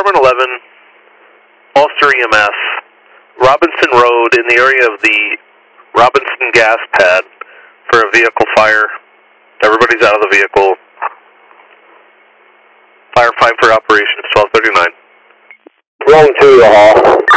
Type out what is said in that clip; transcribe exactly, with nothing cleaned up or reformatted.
Department eleven, Ulster E M S, Robinson Road in the area of the Robinson gas pad for a vehicle fire. Everybody's out of the vehicle. Firefight for operations twelve thirty-nine. Rolling to the hall.